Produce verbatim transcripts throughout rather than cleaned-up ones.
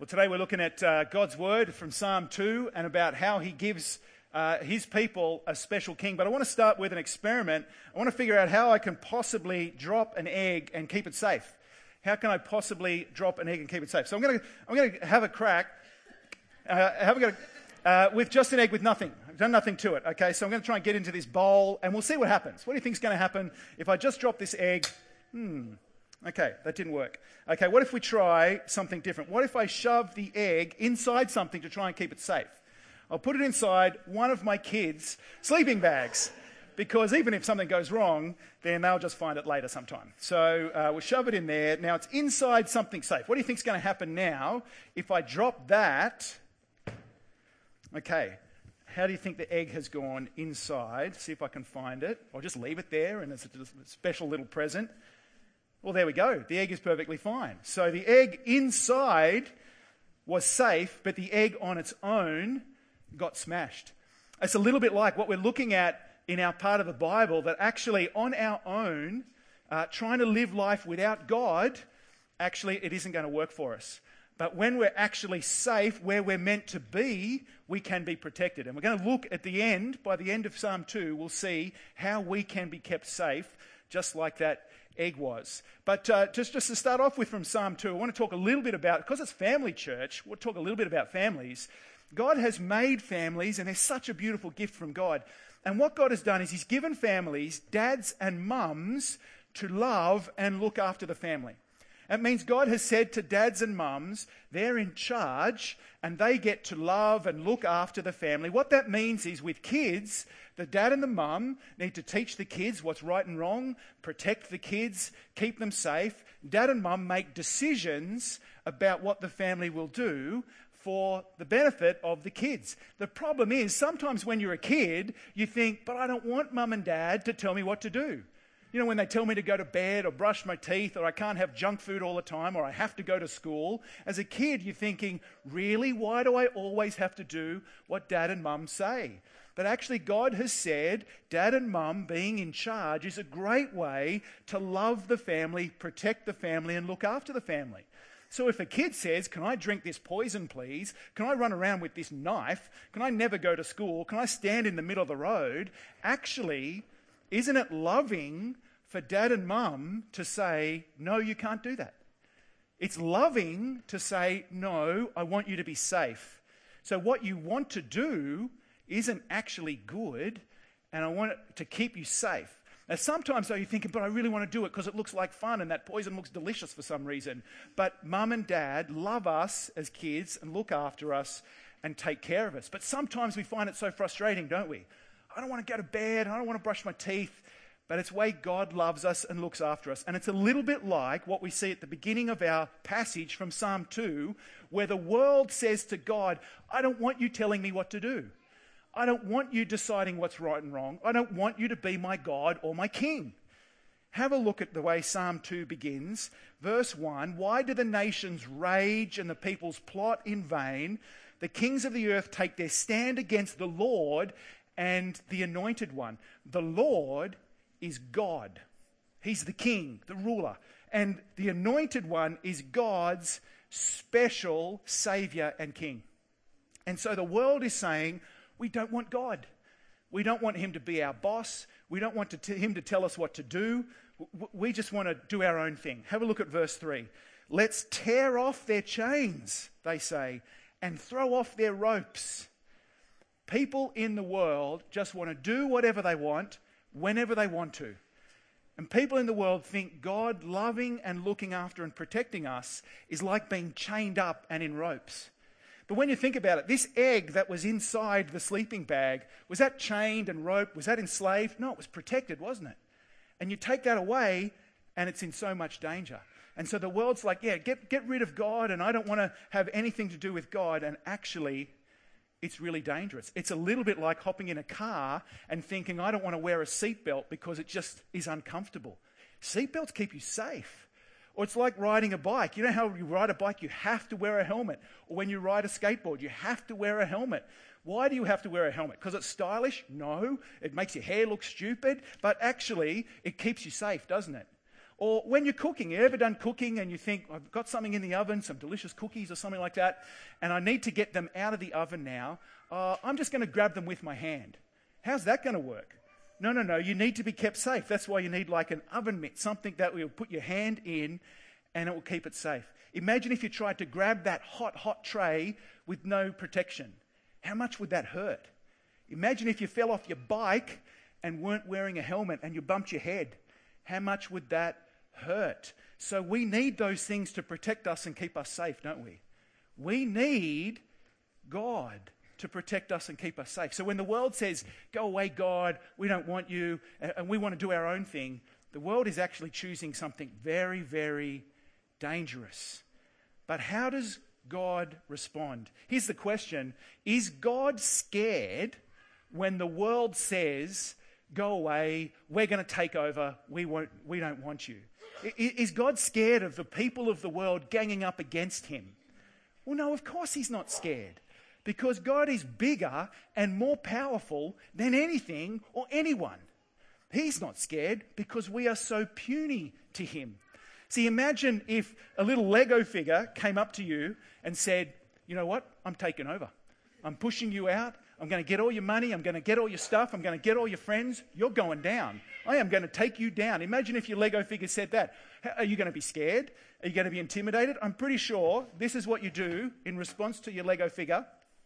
Well, today we're looking at uh, God's Word from Psalm two and about how He gives uh, His people a special king. But I want to start with an experiment. I want to figure out how I can possibly drop an egg and keep it safe. How can I possibly drop an egg and keep it safe? So I'm going to I'm going to have a crack. Uh, have a go uh, with just an egg with nothing. I've done nothing to it. Okay, so I'm going to try and get into this bowl, and we'll see what happens. What do you think is going to happen if I just drop this egg? Hmm. Okay, that didn't work. Okay, what if we try something different? What if I shove the egg inside something to try and keep it safe? I'll put it inside one of my kids' sleeping bags, because even if something goes wrong, then they'll just find it later sometime. So uh, we'll shove it in there. Now it's inside something safe. What do you think is going to happen now if I drop that? Okay, how do you think the egg has gone inside? See if I can find it. I'll just leave it there, and it's a special little present. Well, there we go. The egg is perfectly fine. So the egg inside was safe, but the egg on its own got smashed. It's a little bit like what we're looking at in our part of the Bible, that actually on our own, uh, trying to live life without God, actually it isn't going to work for us. But when we're actually safe, where we're meant to be, we can be protected. And we're going to look at the end, by the end of Psalm two, we'll see how we can be kept safe, just like that egg was. But uh, just, just to start off with from Psalm two, I want to talk a little bit about, because it's family church, we'll talk a little bit about families. God has made families, and they're such a beautiful gift from God. And what God has done is He's given families, dads and mums, to love and look after the family. It means God has said to dads and mums, they're in charge and they get to love and look after the family. What that means is with kids, the dad and the mum need to teach the kids what's right and wrong, protect the kids, keep them safe. Dad and mum make decisions about what the family will do for the benefit of the kids. The problem is sometimes when you're a kid, you think, but I don't want mum and dad to tell me what to do. You know, when they tell me to go to bed or brush my teeth, or I can't have junk food all the time, or I have to go to school. As a kid, you're thinking, really, why do I always have to do what dad and mum say? But actually, God has said dad and mum being in charge is a great way to love the family, protect the family, and look after the family. So if a kid says, can I drink this poison, please? Can I run around with this knife? Can I never go to school? Can I stand in the middle of the road? Actually, isn't it loving for dad and mum to say, no, you can't do that? It's loving to say, no, I want you to be safe. So what you want to do isn't actually good, and I want it to keep you safe. Now, sometimes though you're thinking, but I really want to do it because it looks like fun and that poison looks delicious for some reason. But mum and dad love us as kids and look after us and take care of us. But sometimes we find it so frustrating, don't we? I don't want to go to bed, I don't want to brush my teeth, but it's the way God loves us and looks after us. And it's a little bit like what we see at the beginning of our passage from Psalm two, where the world says to God, I don't want you telling me what to do. I don't want you deciding what's right and wrong. I don't want you to be my God or my king. Have a look at the way Psalm two begins. Verse one, why do the nations rage and the peoples plot in vain? The kings of the earth take their stand against the Lord and the Anointed One. The Lord is God. He's the king, the ruler. And the Anointed One is God's special Savior and King. And so the world is saying, we don't want God. We don't want Him to be our boss. We don't want to t- Him to tell us what to do. W- we just want to do our own thing. Have a look at verse three. Let's tear off their chains, they say, and throw off their ropes. People in the world just want to do whatever they want, whenever they want to. And people in the world think God loving and looking after and protecting us is like being chained up and in ropes. But when you think about it, this egg that was inside the sleeping bag, was that chained and roped? Was that enslaved? No, it was protected, wasn't it? And you take that away and it's in so much danger. And so the world's like, yeah, get, get rid of God, and I don't want to have anything to do with God. And actually, it's really dangerous. It's a little bit like hopping in a car and thinking, I don't want to wear a seatbelt because it just is uncomfortable. Seatbelts keep you safe. Or it's like riding a bike. You know how you ride a bike, you have to wear a helmet. Or when you ride a skateboard, you have to wear a helmet. Why do you have to wear a helmet? Because it's stylish? No. It makes your hair look stupid. But actually, it keeps you safe, doesn't it? Or when you're cooking, you ever done cooking and you think, I've got something in the oven, some delicious cookies or something like that, and I need to get them out of the oven now. Uh, I'm just going to grab them with my hand. How's that going to work? No, no, no, you need to be kept safe. That's why you need like an oven mitt, something that will put your hand in and it will keep it safe. Imagine if you tried to grab that hot, hot tray with no protection. How much would that hurt? Imagine if you fell off your bike and weren't wearing a helmet and you bumped your head. How much would that hurt? So we need those things to protect us and keep us safe, don't we? We need God to protect us and keep us safe. So when the world says, go away, God, we don't want you, and we want to do our own thing, the world is actually choosing something very, very dangerous. But how does God respond? Here's the question. Is God scared when the world says, go away, we're going to take over, we won't, we don't want you? Is God scared of the people of the world ganging up against him? Well, no, of course he's not scared. Because God is bigger and more powerful than anything or anyone. He's not scared because we are so puny to him. See, imagine if a little Lego figure came up to you and said, you know what, I'm taking over. I'm pushing you out. I'm going to get all your money. I'm going to get all your stuff. I'm going to get all your friends. You're going down. I am going to take you down. Imagine if your Lego figure said that. Are you going to be scared? Are you going to be intimidated? I'm pretty sure this is what you do in response to your Lego figure.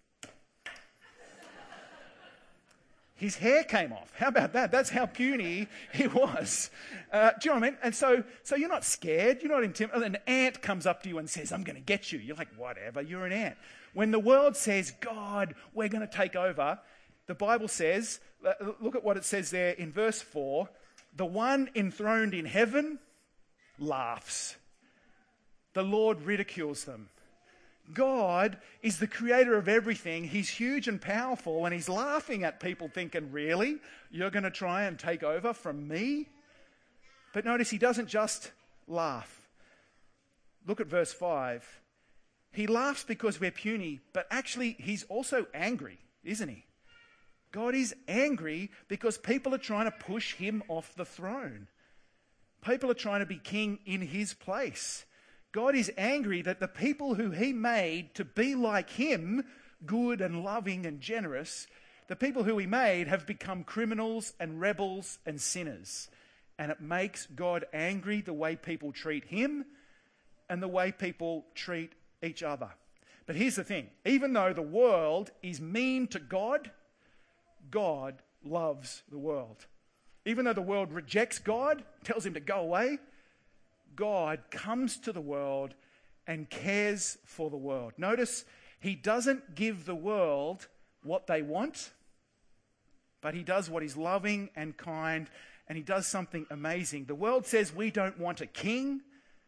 His hair came off. How about that? That's how puny he was. Uh, do you know what I mean? And so, so you're not scared. You're not intimidated. An ant comes up to you and says, I'm going to get you. You're like, whatever, you're an ant. When the world says, God, we're going to take over, the Bible says, look at what it says there in verse four, the one enthroned in heaven laughs. The Lord ridicules them. God is the creator of everything. He's huge and powerful, and he's laughing at people thinking, really? You're going to try and take over from me? But notice he doesn't just laugh. Look at verse five. He laughs because we're puny, but actually he's also angry, isn't he? God is angry because people are trying to push him off the throne. People are trying to be king in his place. God is angry that the people who he made to be like him, good and loving and generous, the people who he made have become criminals and rebels and sinners. And it makes God angry the way people treat him and the way people treat each other. But here's the thing. Even though the world is mean to God, God loves the world. Even though the world rejects God, tells him to go away, God comes to the world and cares for the world. Notice, he doesn't give the world what they want, but he does what is loving and kind, and he does something amazing. The world says we don't want a king.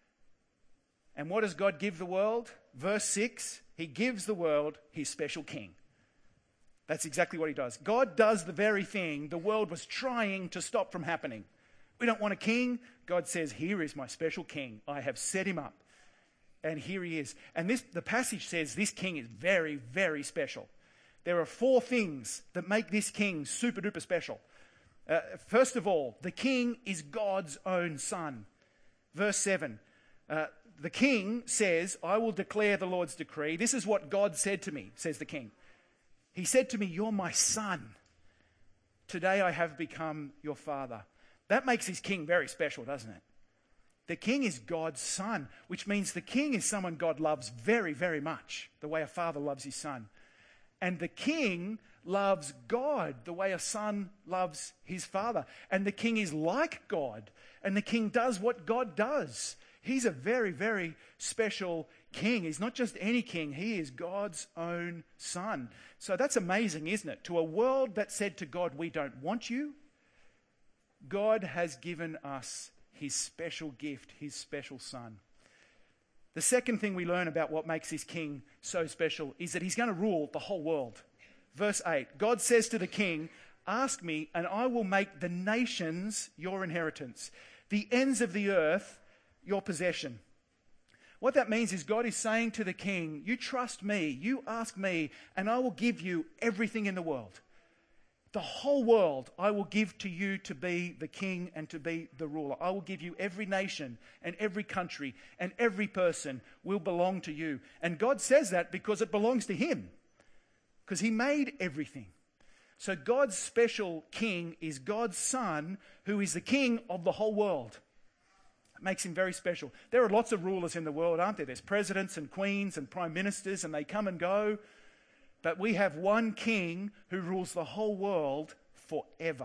And what does God give the world? Verse six, he gives the world his special king. That's exactly what he does. God does the very thing the world was trying to stop from happening. We don't want a king. God says, here is my special king. I have set him up. And here he is. And this, the passage says this king is very, very special. There are four things that make this king super duper special. Uh, first of all, the king is God's own son. Verse seven, uh, the king says, I will declare the Lord's decree. This is what God said to me, says the king. He said to me, you're my son. Today I have become your father. That makes his king very special, doesn't it? The king is God's son, which means the king is someone God loves very, very much, the way a father loves his son. And the king loves God the way a son loves his father. And the king is like God, and the king does what God does. He's a very, very special king. He's not just any king. He is God's own son. So that's amazing, isn't it? To a world that said to God, we don't want you, God has given us his special gift, his special son. The second thing we learn about what makes this king so special is that he's going to rule the whole world. Verse eight, God says to the king, ask me and I will make the nations your inheritance, the ends of the earth your possession. What that means is God is saying to the king, you trust me, you ask me, and I will give you everything in the world. The whole world I will give to you to be the king and to be the ruler. I will give you every nation and every country, and every person will belong to you. And God says that because it belongs to him, because he made everything. So God's special king is God's son, who is the king of the whole world. It makes him very special. There are lots of rulers in the world, aren't there? There's presidents and queens and prime ministers, and they come and go. But we have one king who rules the whole world forever.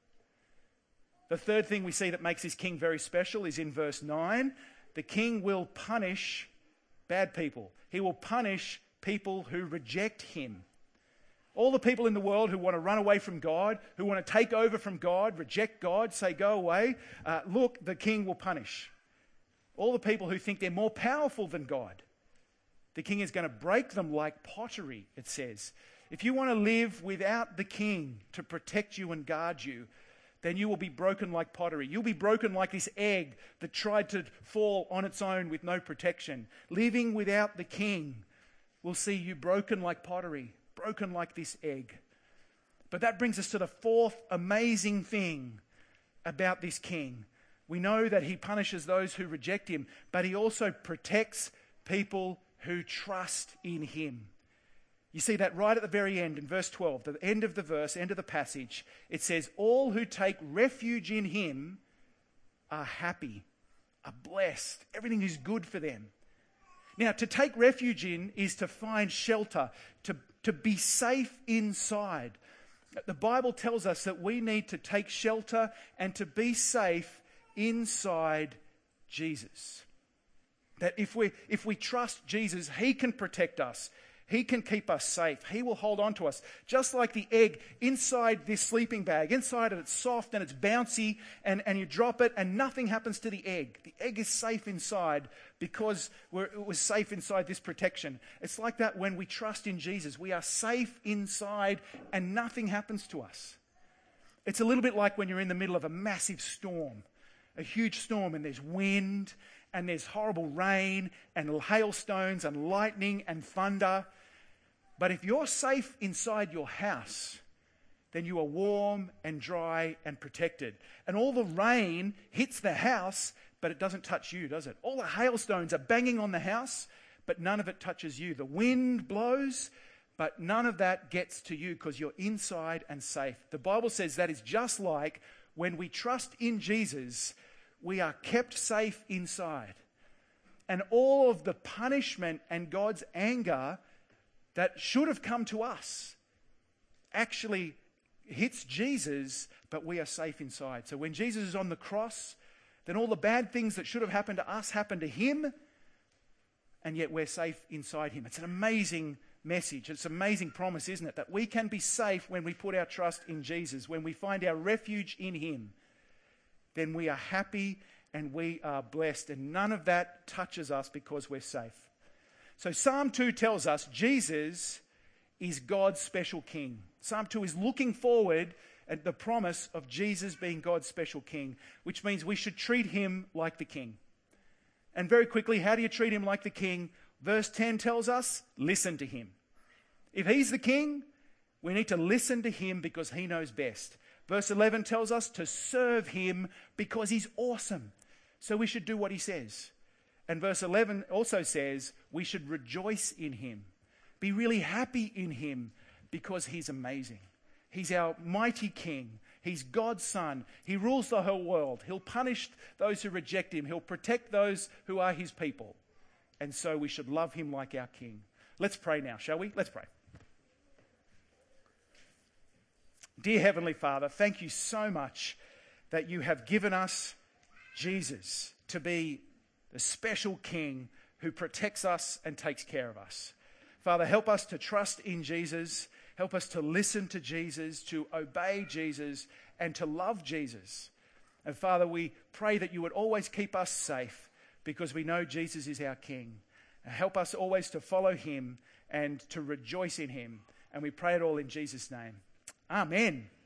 The third thing we see that makes this king very special is in verse nine. The king will punish bad people. He will punish people who reject him. All the people in the world who want to run away from God, who want to take over from God, reject God, say go away, uh, look, the king will punish. All the people who think they're more powerful than God, the king is going to break them like pottery, it says. If you want to live without the king to protect you and guard you, then you will be broken like pottery. You'll be broken like this egg that tried to fall on its own with no protection. Living without the king will see you broken like pottery, broken like this egg. But that brings us to the fourth amazing thing about this king. We know that he punishes those who reject him, but he also protects people who trust in him. You see that right at the very end in verse twelve, the end of the verse, end of the passage. It says, all who take refuge in him are happy, are blessed. Everything is good for them. Now, to take refuge in is to find shelter, to, to be safe inside. The Bible tells us that we need to take shelter and to be safe inside Jesus. That if we if we trust Jesus, he can protect us. He can keep us safe. He will hold on to us. Just like the egg inside this sleeping bag. Inside it, it's soft and it's bouncy, and, and you drop it and nothing happens to the egg. The egg is safe inside because we're, it was safe inside this protection. It's like that when we trust in Jesus. We are safe inside and nothing happens to us. It's a little bit like when you're in the middle of a massive storm. A huge storm, and there's wind, and there's horrible rain, and hailstones, and lightning, and thunder. But if you're safe inside your house, then you are warm and dry and protected. And all the rain hits the house, but it doesn't touch you, does it? All the hailstones are banging on the house, but none of it touches you. The wind blows, but none of that gets to you because you're inside and safe. The Bible says that is just like when we trust in Jesus, we are kept safe inside. And all of the punishment and God's anger that should have come to us actually hits Jesus, but we are safe inside. So when Jesus is on the cross, then all the bad things that should have happened to us happen to him, and yet we're safe inside him. It's an amazing message. It's an amazing promise, isn't it? That we can be safe when we put our trust in Jesus, when we find our refuge in him. Then we are happy and we are blessed, and none of that touches us because we're safe. So Psalm two tells us Jesus is God's special king. Psalm two is looking forward at the promise of Jesus being God's special king, which means we should treat him like the king. And very quickly, how do you treat him like the king? Verse ten tells us, listen to him. If he's the king, we need to listen to him because he knows best. Verse eleven tells us to serve him because he's awesome. So we should do what he says. And verse eleven also says we should rejoice in him. Be really happy in him because he's amazing. He's our mighty king. He's God's son. He rules the whole world. He'll punish those who reject him. He'll protect those who are his people. And so we should love him like our king. Let's pray now, shall we? Let's pray. Dear Heavenly Father, thank you so much that you have given us Jesus to be the special king who protects us and takes care of us. Father, help us to trust in Jesus. Help us to listen to Jesus, to obey Jesus, and to love Jesus. And Father, we pray that you would always keep us safe because we know Jesus is our King. Help us always to follow him and to rejoice in him. And we pray it all in Jesus' name. Amen.